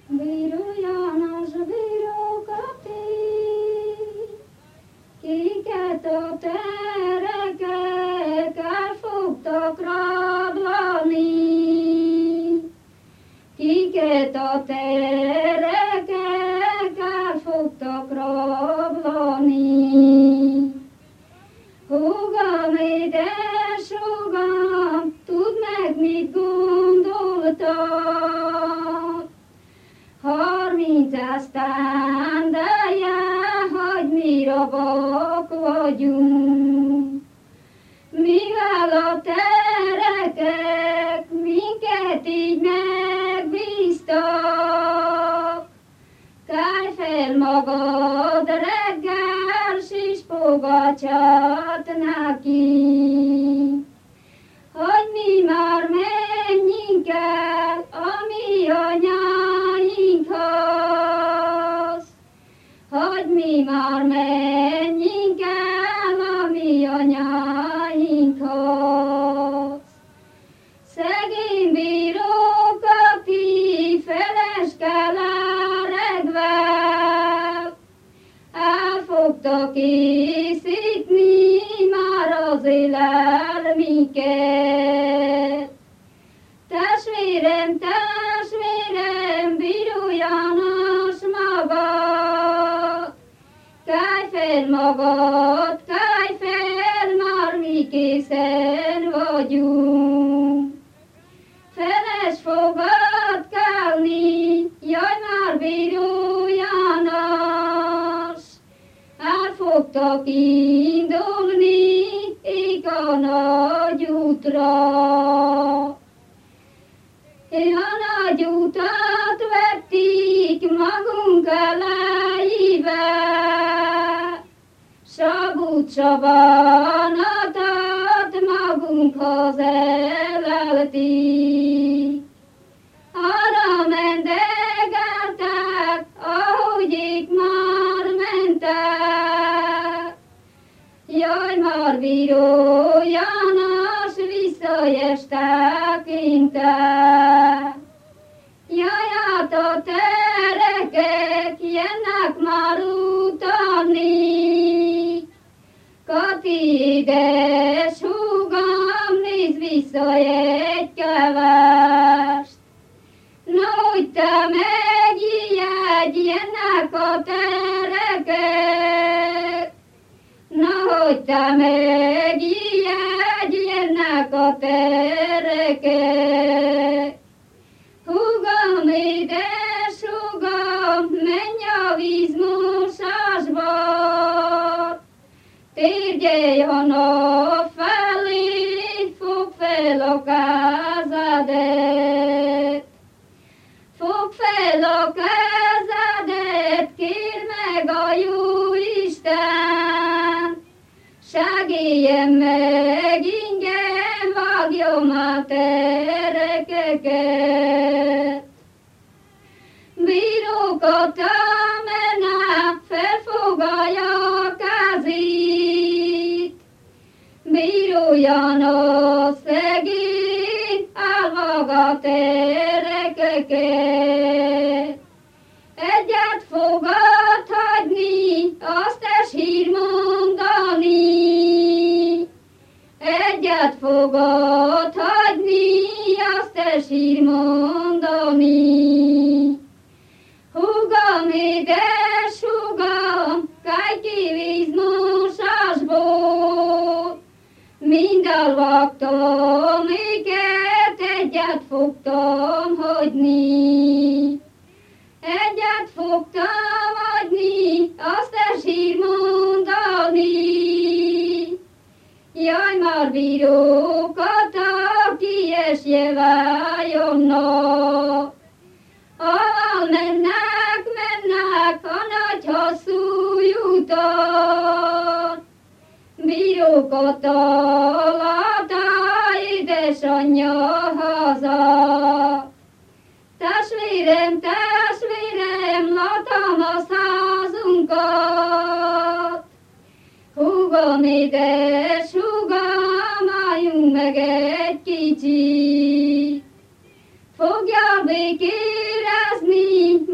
Bíró János, bíró Kati, kiket a terekek elfogtak rablani, kiket a terekek elfogtak rablani. Húgam, édeshúgam, tudd meg, mit gondoltak. 30 esztendeje, hogy mi rabok vagyunk. Mivel a terekek minket így megbíztak, kelj fel magad reggel, s pogacsát neki, hogy mi már menjünk el a mi anyáinkhoz, hogy mi már menjünk el a mi anyáinkhoz. Szegény bírók, aki feleskelegve elfogta készítni már az élelmiket. Testvérem, testvérem, bíró János magad, kelj fel magad, kelj fel, már mi készen vagyunk. Feles fogad kelni, jaj már bíró János, elfogtak indulni, ég a nagy útra. A nagy utat vették magunk elejébe, Sabut Csabanatot magunkhoz elelték. Arra mendegeltek, ahogy ék már mentek. Jaj, már bíró János, visszaestek intek. Jaj, hát a terekek jönnek már utáni. Kati, édeshúgam, nézd vissza egy kevest. Hogy te megijedj, jönnek a terekek. Hogy te megijedj, jönnek a terekek. Húgam, édeshúgam, menj a vízmosásba. Térjelj a nap felé, fogd fel a kezedet. Fogd fel a kezedet, kérd meg a Jóisten, segéljen meg ingyen, vágjam a terekeket. Bírókat emelnek, felfoglalja a kezét, bíró János szegény, elvág a terekeket. Egyet fogad hagyni, azt es hír mondani. Egyet fogad hagyni, azt es hír mondani. Húgam, édeshúgam, kelj ki vízmosásból. Mind elvágtam éket, egyet fogtam hagyni. Egyet fogtam hagyni, azt es hír mondani. Jaj, már bírókat, aki esje váljonnak. Ahol mennek, mennek a nagy hosszú úton. Bírókat találta édesanyja haza. Testvérem, testvérem, látom a százunkat. Húgam, édeshúgam, álljunk meg egy kicsit. Fogja békérezni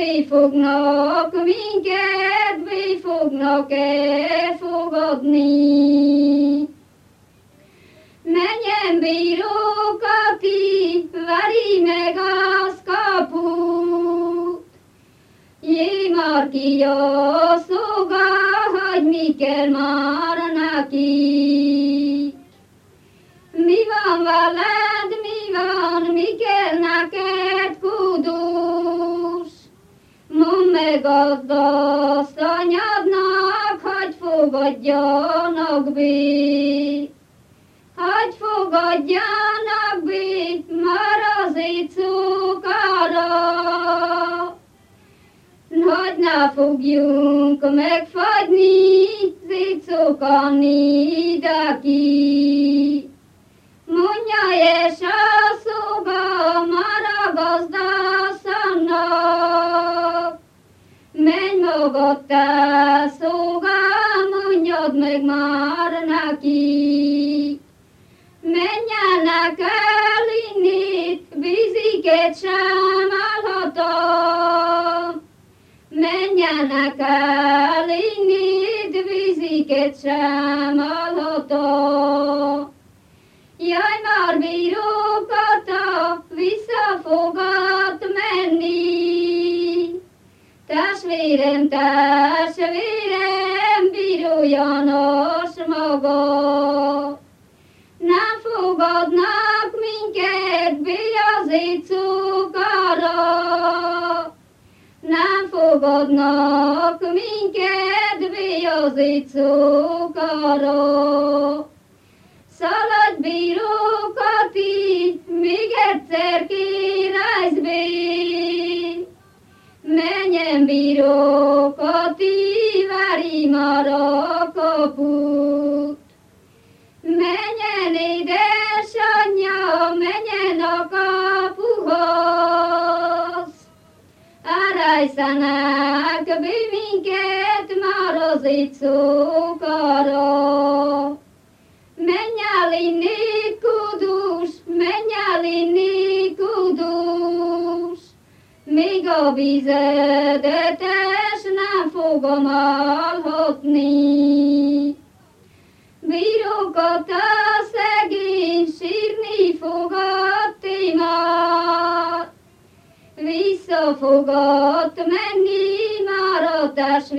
mi fognak minket, mi fognak elfogadni. Menjen bírók, aki veri meg az kaput. Jé, már ki a szolga, hogy mi kell már neki. Mi van veled, mi van, mi kell neked, kudus? Mondd meg azt anyadnak, hogy fogadjanak be. Hogy fogadjanak be, már az éjszakára. Hogy ne fogjunk megfagyni, éjszakán ide ki. Mondja és a szolga, már a gazdasannak. Menj magad te szolga, mondjad meg már neki. Menjenek el innét, víziket sem állhatom. Menjenek el innét, víziket sem állhatom. Jaj, már bírókata, vissza fogad menni. Testvérem, bíró János maga. Nem fogadnak minket be az éjszakára. Nem fogadnak minket be az éjszakára. Szaladj bírókati, még egyszer kérezz be. Menjen bírókati, veri már a kaput. Menjen édesanyja, menjen a kapuhoz. Árajszanak be minket már az éjszakára. Menj el inni, kudus, menj el inni, kudus. Még a vizedetes nem fogom alhatni. Bírókat a szegény sírni fogadt már. Vissza fogott menni már a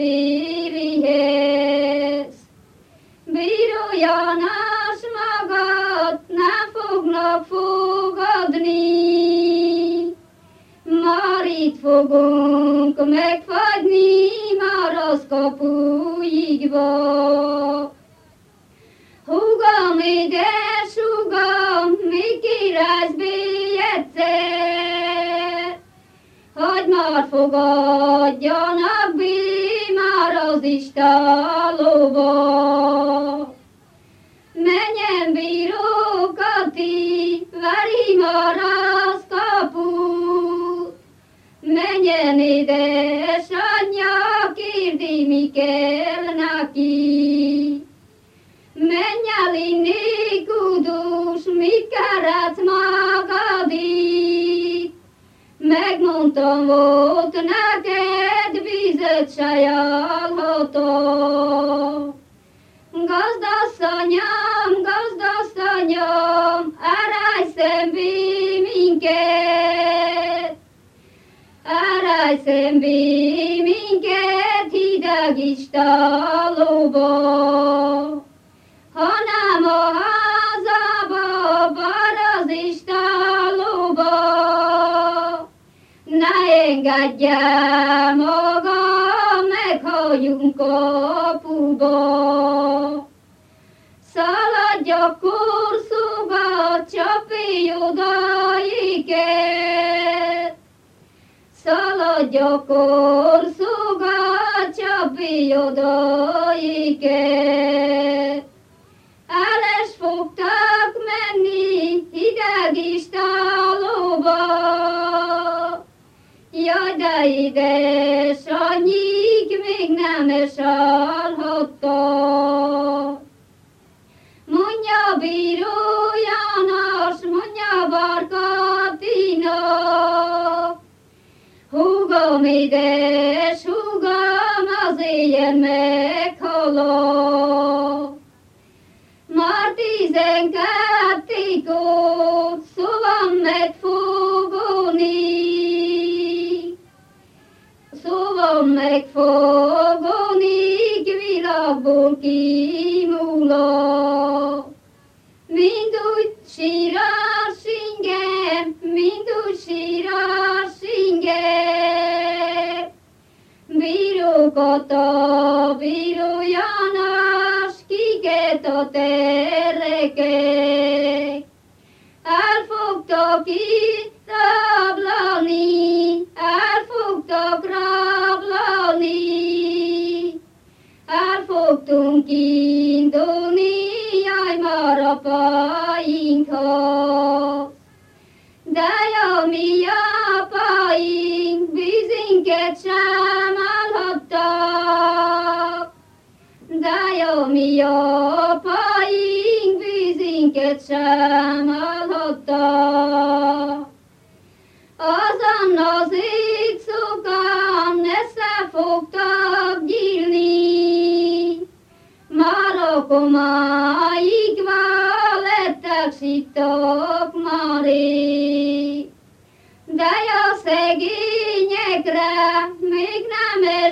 testvérihez. Bíró János magad nem fognak fogadni. Már itt fogunk megfagyni, már az kapuikba. Húgam, édes húgam, még kérezz be egyszer, hogy már fogadjanak be már az istállóba. Menjen bírókati, veri már az kaput. Menjen édesanyja, kérdi, mi kell neki. Menj el inni, kudus, mit keretsz magadit? Megmondtam volt neked, vizet se járhatom. Gazdasszonyom, árálj szembe minket. Árálj szembe minket hideg istállóba. Hanem a házába, bár az istállóba. Ne engedje maga, meghalljunk kapuba. Szaladj akkor szoga, csapj oda éket. Szaladj akkor szoga, csapj oda éket. Eles fogtak menni hideg istállóba. Jaj, de édesanyjik még nem esalhatta. Mondja bíró János, mondja Barkatinak, húgom édes húgam az éjjel meghalott. Már 12 ót, szóval meg fogoni, világból kimúlok. Mind úgy síras ingem, bírókat a bíró János, kiket a terrekek. Elfogtunk indulni, jaj, már apainkhoz. De a mi apaink vízinket sem állhattak. De a mi apaink vízinket sem állhattak. Azon az éjszakán összefogtak gyílni, már a komáikba lettek sittak már rég. De a szegényekre még nem is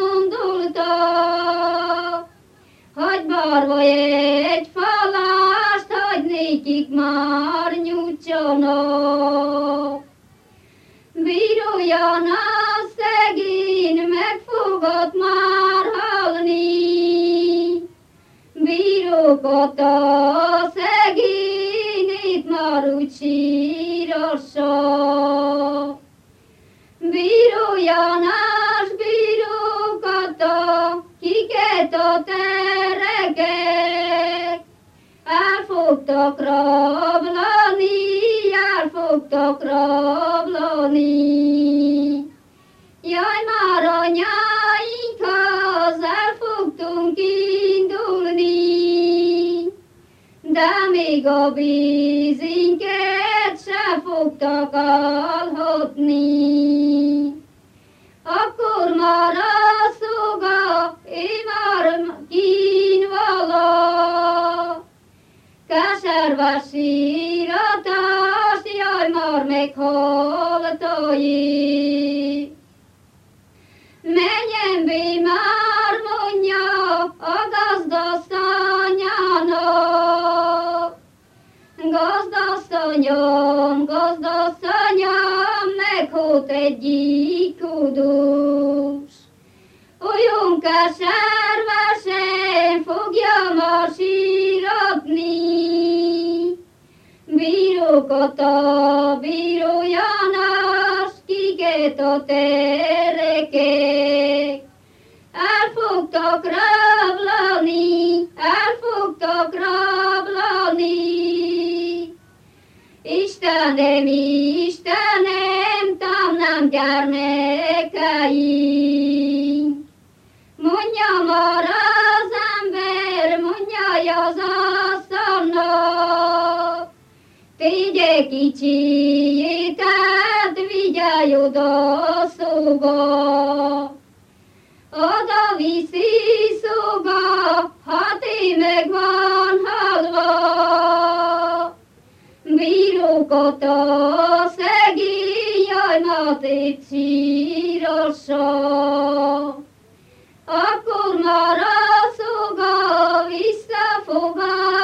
gondoltak, hogy bárva egy falást, hogy nékik már nyújtsanak. Bíró János szegény meg fogod már halni, bírókat a szegényét már úgy sírassa. Bíró János bírókat a kiket a terrekek, elfogtak rablani. Jaj, már anyáinkhoz elfogtunk indulni, de még a vízinket se fogtak alhatni. Akkor már a szoga, én már kínvala, keserves síratás, jaj, már meghaltai. Menjen be már, mondja a gazdasszonyának. Gazdasszonyom, meghalt egyik kudus. Olyan keservesen fogja már síratni. Bírókat a bíró János, kiket a terrekek. Elfogtak rablani. Istenem, tanám gyermekeink. Mondja már az ember, mondja az asszonynak, tegye kicsiétet, vigyelj oda szóba. Oda viszi szóba, hát én meg van halva. Bírókat a szegény, jaj, matét sírassa. Akkor már a szoga vissza fog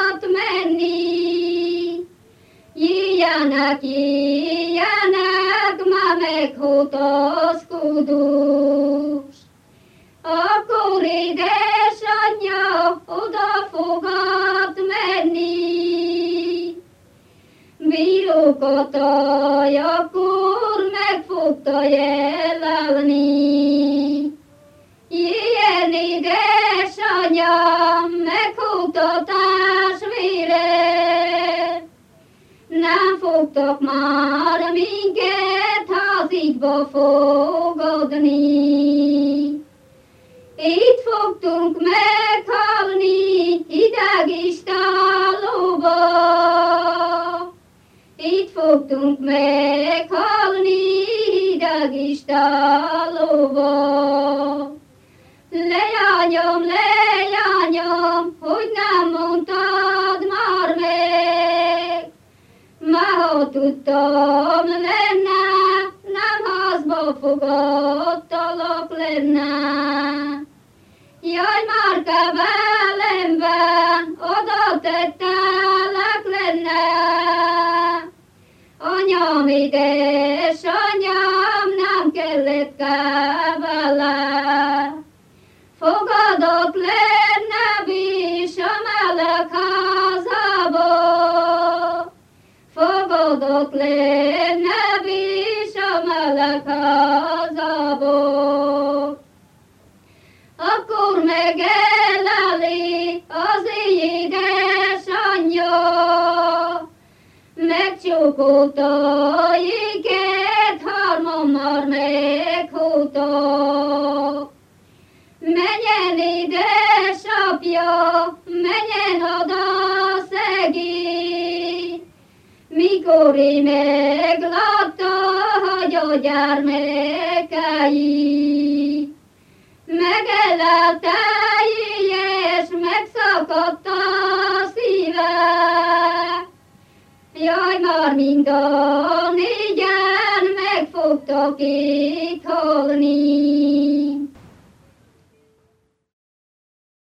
átmenni. Jöjjenek, már meghalt az kudus. Akkor édesanyja oda fog átmenni. Bírókat akkor meg fogta jelölni. Ilyen édesanyám, meghalt a testvére, nem fogtak már minket házikba fogadni. Itt fogtunk meghalni hideg istállóba. Itt fogtunk meghalni hideg meg is talóval. Leányom, hogy nem mondtad már még, már ha tudtam lenne, nem házba fogadtalak lenne. Jaj, már kevelemben oda tettelek lenne, anyám édesanyám nem kellett kevele. Fogadott lenne is a meleg házába, fogadott lenne is a meleg házába. Akkor megeleli az édesanyja, megcsókolta éket, hárman már meghóta. Menjen édesapja, menjen oda szegény, mikor én meglátta, hogy a gyermekei. Megelelte és megszakadt a szíve, jaj, már mind a négyen meg fogtak itt halni.